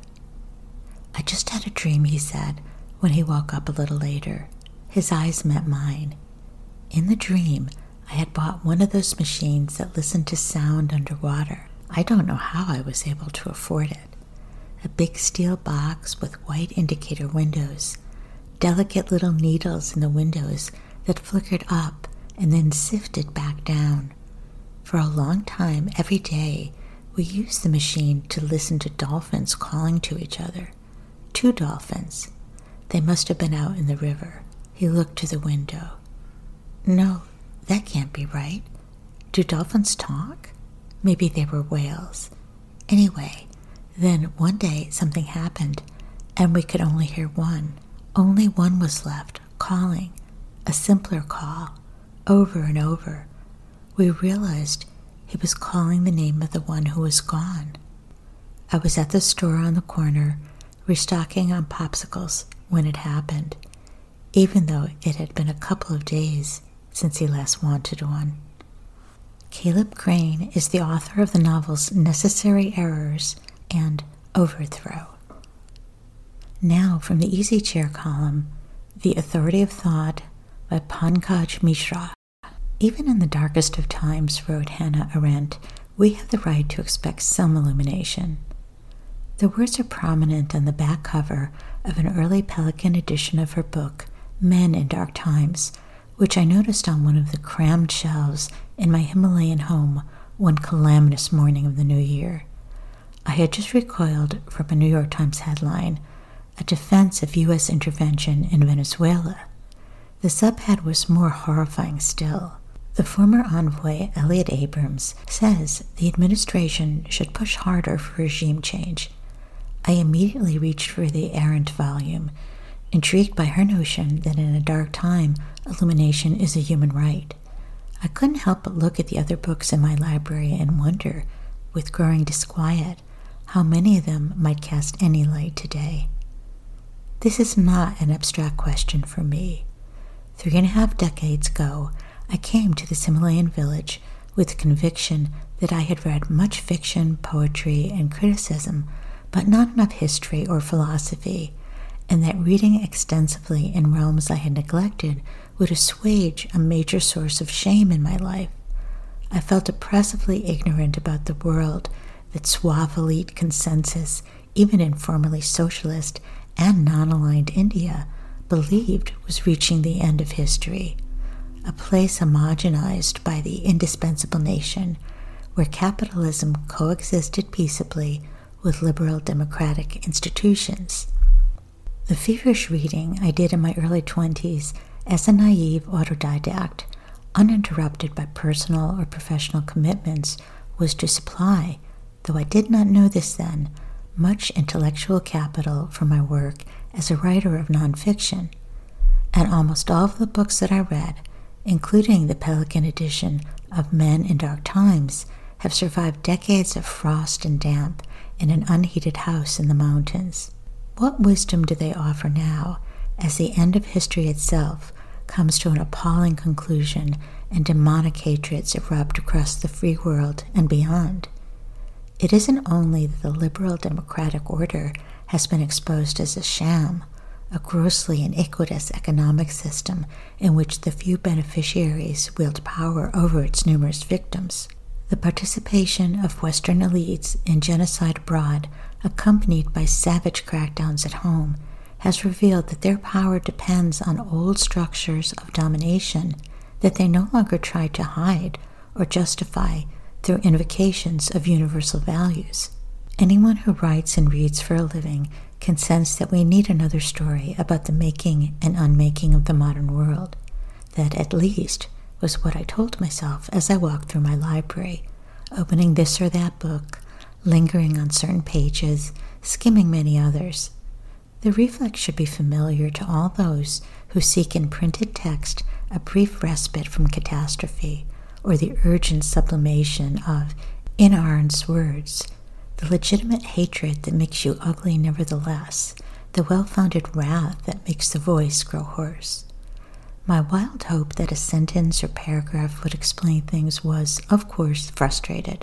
"I just had a dream," he said, when he woke up a little later. His eyes met mine. In the dream, I had bought one of those machines that listen to sound underwater. I don't know how I was able to afford it. A big steel box with white indicator windows, delicate little needles in the windows that flickered up and then sifted back down. For a long time, every day, we used the machine to listen to dolphins calling to each other. 2 dolphins. They must have been out in the river. He looked to the window. No, that can't be right. Do dolphins talk? Maybe they were whales. Anyway, then one day something happened, and we could only hear one. Only one was left, calling, a simpler call, over and over. We realized he was calling the name of the one who was gone. I was at the store on the corner, restocking on popsicles when it happened, even though it had been a couple of days since he last wanted one. Caleb Crane is the author of the novels Necessary Errors and Overthrow. Now, from the Easy Chair column, The Authority of Thought by Pankaj Mishra. Even in the darkest of times, wrote Hannah Arendt, we have the right to expect some illumination. The words are prominent on the back cover of an early Pelican edition of her book, Men in Dark Times, which I noticed on one of the crammed shelves in my Himalayan home one calamitous morning of the new year. I had just recoiled from a New York Times headline, a defense of U.S. intervention in Venezuela. The subhead was more horrifying still. The former envoy, Elliot Abrams, says the administration should push harder for regime change. I immediately reached for the Arendt volume, intrigued by her notion that in a dark time, illumination is a human right. I couldn't help but look at the other books in my library and wonder, with growing disquiet, how many of them might cast any light today. This is not an abstract question for me. 3.5 decades ago, I came to this Himalayan village with the conviction that I had read much fiction, poetry, and criticism, but not enough history or philosophy, and that reading extensively in realms I had neglected would assuage a major source of shame in my life. I felt oppressively ignorant about the world that suave elite consensus, even in formerly socialist and non-aligned India, believed was reaching the end of history, a place homogenized by the indispensable nation, where capitalism coexisted peaceably with liberal democratic institutions. The feverish reading I did in my early 20s as a naive autodidact, uninterrupted by personal or professional commitments, was to supply, though I did not know this then, much intellectual capital for my work as a writer of nonfiction. And almost all of the books that I read, including the Pelican edition of Men in Dark Times, have survived decades of frost and damp in an unheated house in the mountains. What wisdom do they offer now, as the end of history itself comes to an appalling conclusion and demonic hatreds erupt across the free world and beyond? It isn't only that the liberal democratic order has been exposed as a sham, a grossly iniquitous economic system in which the few beneficiaries wield power over its numerous victims. The participation of Western elites in genocide abroad, accompanied by savage crackdowns at home, has revealed that their power depends on old structures of domination that they no longer try to hide or justify through invocations of universal values. Anyone who writes and reads for a living can sense that we need another story about the making and unmaking of the modern world. That, at least, was what I told myself as I walked through my library, opening this or that book, lingering on certain pages, skimming many others. The reflex should be familiar to all those who seek in printed text a brief respite from catastrophe, or the urgent sublimation of, in Arendt's words, the legitimate hatred that makes you ugly nevertheless, the well-founded wrath that makes the voice grow hoarse. My wild hope that a sentence or paragraph would explain things was, of course, frustrated.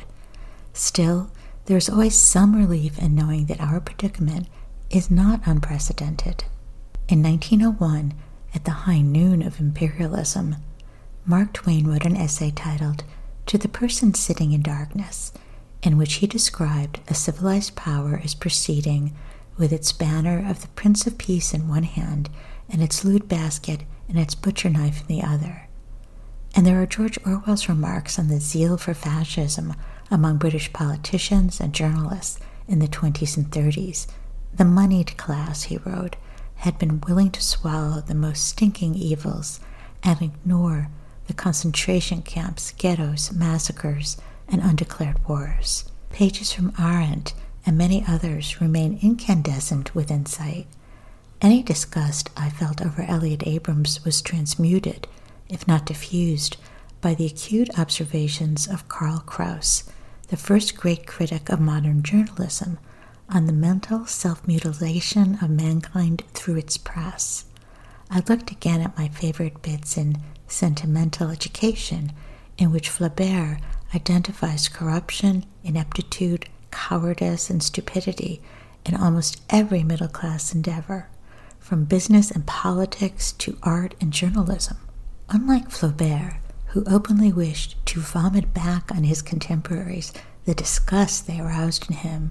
Still, there is always some relief in knowing that our predicament is not unprecedented. In 1901, at the high noon of imperialism, Mark Twain wrote an essay titled "To the Person Sitting in Darkness," in which he described a civilized power as proceeding with its banner of the Prince of Peace in one hand and its loot basket and its butcher knife in the other. And there are George Orwell's remarks on the zeal for fascism among British politicians and journalists in the 20s and 30s. The moneyed class, he wrote, had been willing to swallow the most stinking evils and ignore the concentration camps, ghettos, massacres, and undeclared wars. Pages from Arendt and many others remain incandescent with insight. Any disgust I felt over Elliot Abrams was transmuted, if not diffused, by the acute observations of Karl Kraus, the first great critic of modern journalism, on the mental self-mutilation of mankind through its press. I looked again at my favorite bits in Sentimental Education, in which Flaubert identifies corruption, ineptitude, cowardice, and stupidity in almost every middle-class endeavor, from business and politics to art and journalism. Unlike Flaubert, who openly wished to vomit back on his contemporaries the disgust they aroused in him,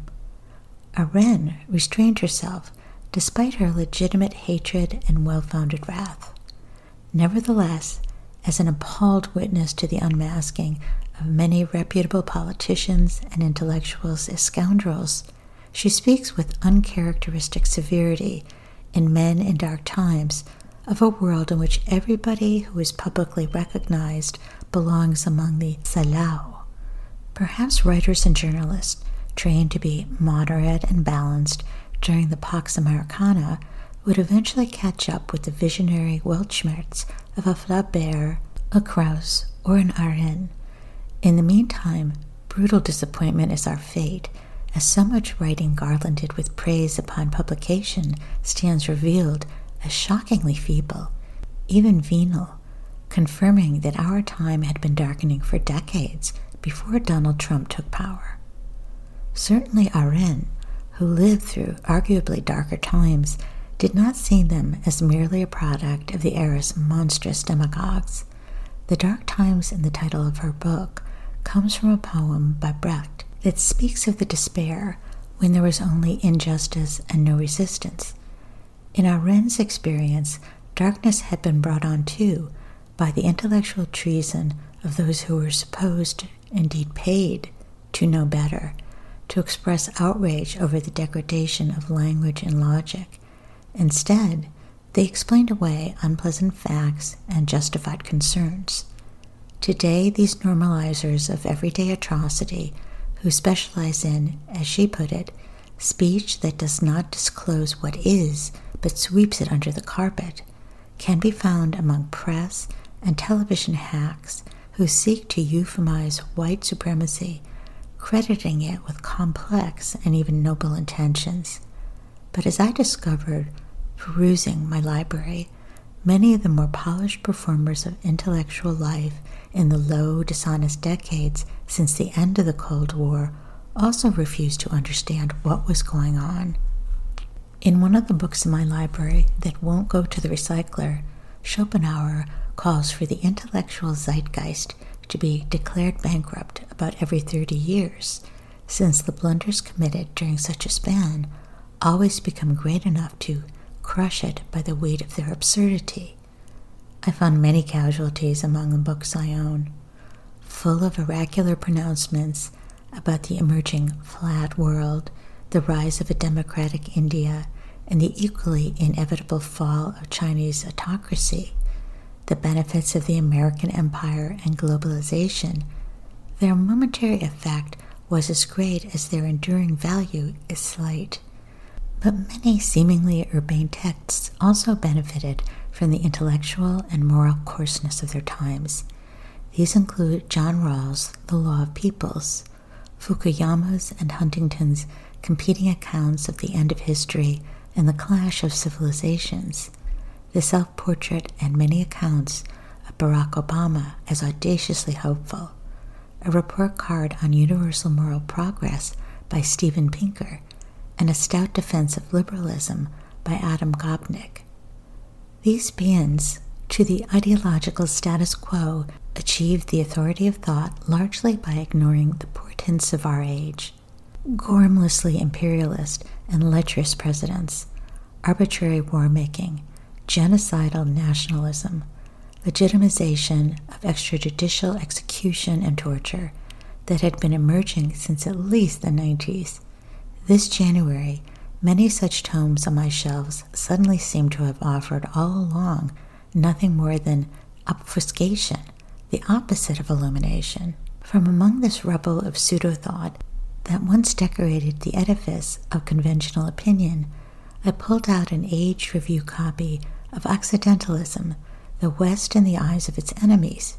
Arène restrained herself despite her legitimate hatred and well-founded wrath. Nevertheless, as an appalled witness to the unmasking of many reputable politicians and intellectuals as scoundrels, she speaks with uncharacteristic severity in Men in Dark Times of a world in which everybody who is publicly recognized belongs among the salauds. Perhaps writers and journalists, trained to be moderate and balanced during the Pax Americana, would eventually catch up with the visionary Weltschmerz of a Flaubert, a Krauss, or an Arène. In the meantime, brutal disappointment is our fate, as so much writing garlanded with praise upon publication stands revealed as shockingly feeble, even venal, confirming that our time had been darkening for decades before Donald Trump took power. Certainly Arène, who lived through arguably darker times, did not see them as merely a product of the era's monstrous demagogues. The dark times in the title of her book comes from a poem by Brecht that speaks of the despair when there was only injustice and no resistance. In Arène's experience, darkness had been brought on too by the intellectual treason of those who were supposed, indeed paid, to know better, to express outrage over the degradation of language and logic. Instead, they explained away unpleasant facts and justified concerns. Today, these normalizers of everyday atrocity, who specialize in, as she put it, speech that does not disclose what is, but sweeps it under the carpet, can be found among press and television hacks who seek to euphemize white supremacy, crediting it with complex and even noble intentions. But as I discovered, perusing my library, many of the more polished performers of intellectual life in the low, dishonest decades since the end of the Cold War also refused to understand what was going on. In one of the books in my library that won't go to the recycler, Schopenhauer calls for the intellectual zeitgeist to be declared bankrupt about every 30 years, since the blunders committed during such a span always become great enough to crush it by the weight of their absurdity. I found many casualties among the books I own, full of oracular pronouncements about the emerging flat world, the rise of a democratic India, and the equally inevitable fall of Chinese autocracy, the benefits of the American empire and globalization. Their momentary effect was as great as their enduring value is slight. But many seemingly urbane texts also benefited from the intellectual and moral coarseness of their times. These include John Rawls' The Law of Peoples, Fukuyama's and Huntington's competing accounts of the end of history and the clash of civilizations, the self-portrait and many accounts of Barack Obama as audaciously hopeful, a report card on universal moral progress by Steven Pinker, and a stout defense of liberalism by Adam Gopnik. These paeans to the ideological status quo achieved the authority of thought largely by ignoring the portents of our age: gormlessly imperialist and lecherous presidents, arbitrary war-making, genocidal nationalism, legitimization of extrajudicial execution and torture that had been emerging since at least the 90s. This January, many such tomes on my shelves suddenly seem to have offered all along nothing more than obfuscation, the opposite of illumination. From among this rubble of pseudo-thought that once decorated the edifice of conventional opinion, I pulled out an Age Review copy of Occidentalism, The West in the Eyes of Its Enemies,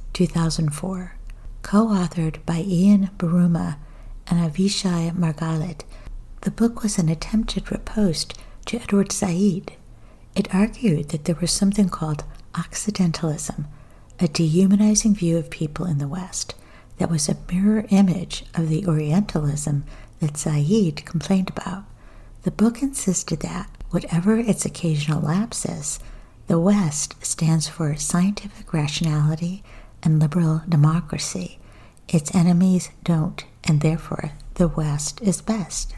2004, co-authored by Ian Buruma and Avishai Margalit. The book was an attempted riposte to Edward Said. It argued that there was something called Occidentalism, a dehumanizing view of people in the West that was a mirror image of the Orientalism that Said complained about. The book insisted that, whatever its occasional lapses, the West stands for scientific rationality and liberal democracy. Its enemies don't, and therefore the West is best.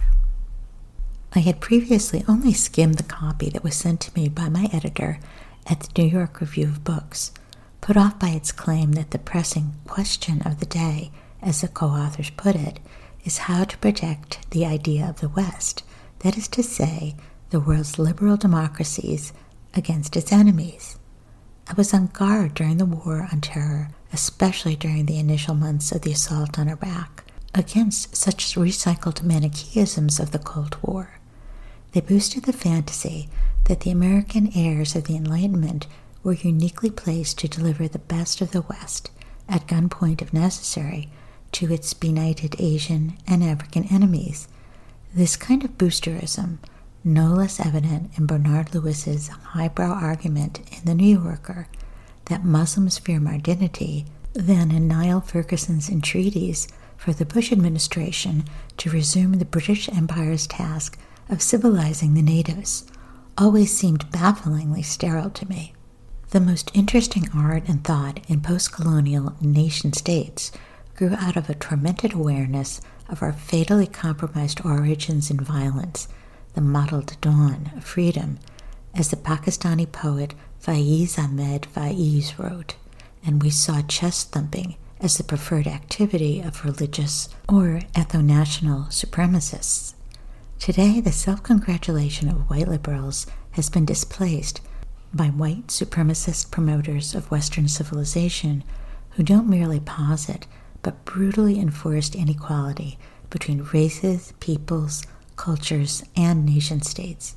I had previously only skimmed the copy that was sent to me by my editor at the New York Review of Books, put off by its claim that the pressing question of the day, as the co-authors put it, is how to protect the idea of the West, that is to say, the world's liberal democracies, against its enemies. I was on guard during the War on Terror, especially during the initial months of the assault on Iraq, against such recycled Manichaeisms of the Cold War. They boosted the fantasy that the American heirs of the Enlightenment were uniquely placed to deliver the best of the West, at gunpoint if necessary, to its benighted Asian and African enemies. This kind of boosterism, no less evident in Bernard Lewis's highbrow argument in The New Yorker that Muslims fear modernity than in Niall Ferguson's entreaties for the Bush administration to resume the British Empire's task of civilizing the natives, always seemed bafflingly sterile to me. The most interesting art and thought in post-colonial nation-states grew out of a tormented awareness of our fatally compromised origins in violence, the mottled dawn of freedom, as the Pakistani poet Faiz Ahmed Faiz wrote, and we saw chest-thumping as the preferred activity of religious or ethno-national supremacists. Today, the self-congratulation of white liberals has been displaced by white supremacist promoters of Western civilization who don't merely posit but brutally enforced inequality between races, peoples, cultures, and nation-states.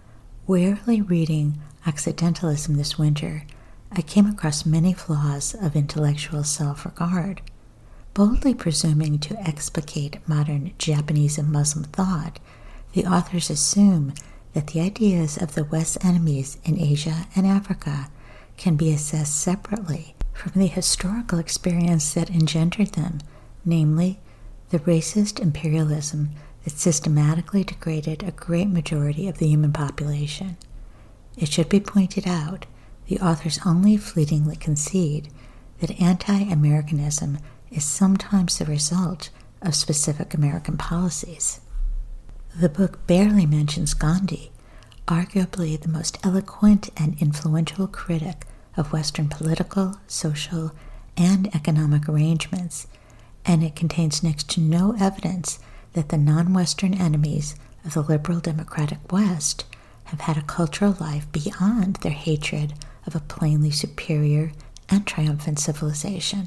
Warily reading Occidentalism this winter, I came across many flaws of intellectual self-regard. Boldly presuming to explicate modern Japanese and Muslim thought, the authors assume that the ideas of the West's enemies in Asia and Africa can be assessed separately from the historical experience that engendered them, namely, the racist imperialism that systematically degraded a great majority of the human population. It should be pointed out, the authors only fleetingly concede that anti-Americanism is sometimes the result of specific American policies. The book barely mentions Gandhi, arguably the most eloquent and influential critic of Western political, social, and economic arrangements, and it contains next to no evidence that the non-Western enemies of the liberal democratic West have had a cultural life beyond their hatred of a plainly superior and triumphant civilization.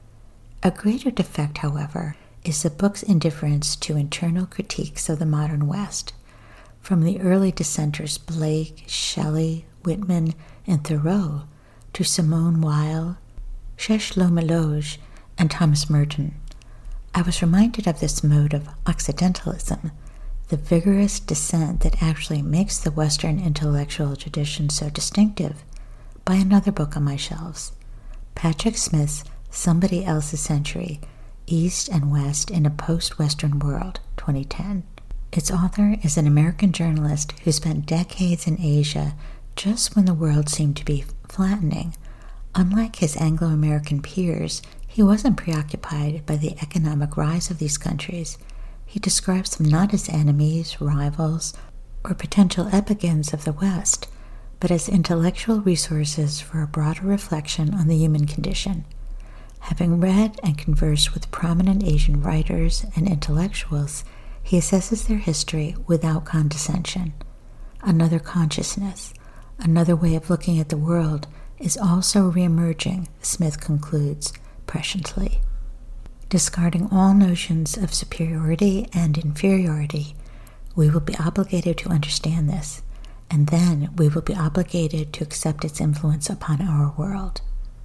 A greater defect, however, is the book's indifference to internal critiques of the modern West, from the early dissenters Blake, Shelley, Whitman, and Thoreau, to Simone Weil, Czeslaw-Milosz, and Thomas Merton. I was reminded of this mode of Occidentalism, the vigorous dissent that actually makes the Western intellectual tradition so distinctive, by another book on my shelves, Patrick Smith's Somebody Else's Century, East and West in a Post-Western World, 2010. Its author is an American journalist who spent decades in Asia just when the world seemed to be flattening. Unlike his Anglo-American peers, he wasn't preoccupied by the economic rise of these countries. He describes them not as enemies, rivals, or potential epigons of the West, but as intellectual resources for a broader reflection on the human condition. Having read and conversed with prominent Asian writers and intellectuals, he assesses their history without condescension. Another consciousness, another way of looking at the world, is also reemerging, Smith concludes presciently. Discarding all notions of superiority and inferiority, we will be obligated to understand this, and then we will be obligated to accept its influence upon our world.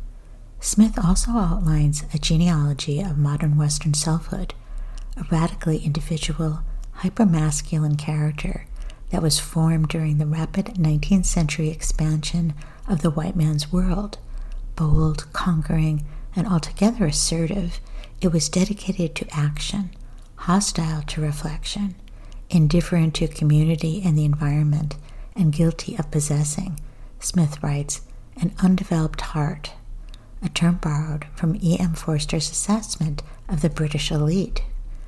Smith also outlines a genealogy of modern Western selfhood, a radically individual, hypermasculine character that was formed during the rapid 19th century expansion of the white man's world. Bold, conquering, and altogether assertive, it was dedicated to action, hostile to reflection, indifferent to community and the environment, and guilty of possessing, Smith writes, an undeveloped heart, a term borrowed from E.M. Forster's assessment of the British elite.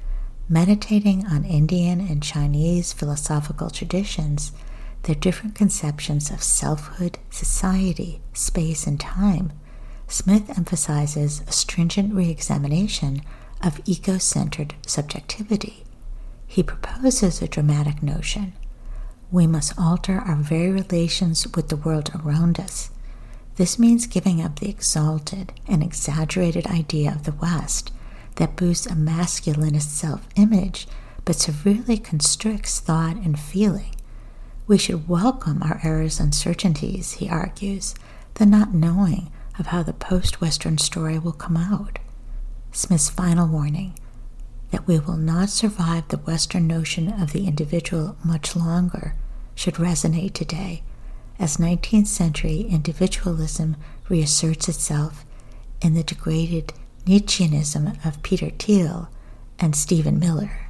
Meditating on Indian and Chinese philosophical traditions, their different conceptions of selfhood, society, space, and time, Smith emphasizes a stringent re-examination of ego-centered subjectivity. He proposes a dramatic notion. We must alter our very relations with the world around us. This means giving up the exalted and exaggerated idea of the West that boosts a masculinist self-image but severely constricts thought and feeling. We should welcome our errors and uncertainties, he argues, the not knowing of how the post-Western story will come out. Smith's final warning, that we will not survive the Western notion of the individual much longer, should resonate today, as 19th century individualism reasserts itself in the degraded Nietzscheanism of Peter Thiel and Stephen Miller.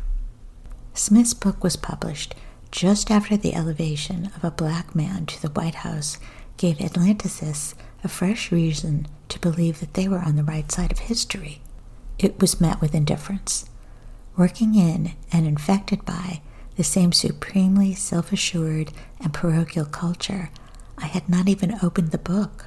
Smith's book was published just after the elevation of a black man to the White House gave Atlanticists a fresh reason to believe that they were on the right side of history. It was met with indifference. Working in and infected by the same supremely self-assured and parochial culture, I had not even opened the book.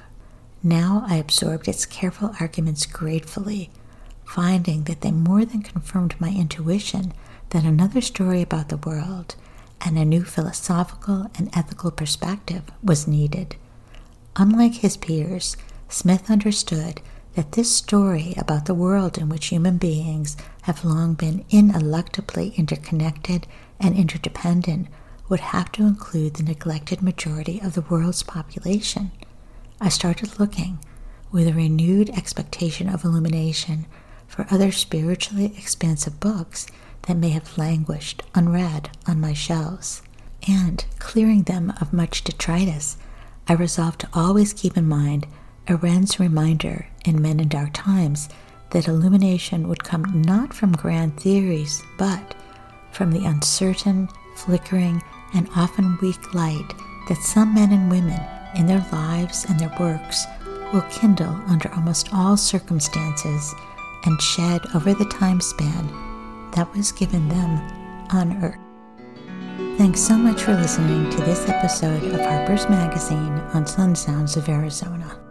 Now I absorbed its careful arguments gratefully, finding that they more than confirmed my intuition that another story about the world and a new philosophical and ethical perspective was needed. Unlike his peers, Smith understood that this story about the world in which human beings have long been ineluctably interconnected and interdependent would have to include the neglected majority of the world's population. I started looking, with a renewed expectation of illumination, for other spiritually expansive books that may have languished unread on my shelves. And, clearing them of much detritus, I resolved to always keep in mind Arendt's reminder in Men in Dark Times that illumination would come not from grand theories, but from the uncertain, flickering, and often weak light that some men and women in their lives and their works will kindle under almost all circumstances and shed over the time span that was given them on earth. Thanks so much for listening to this episode of Harper's Magazine on Sun Sounds of Arizona.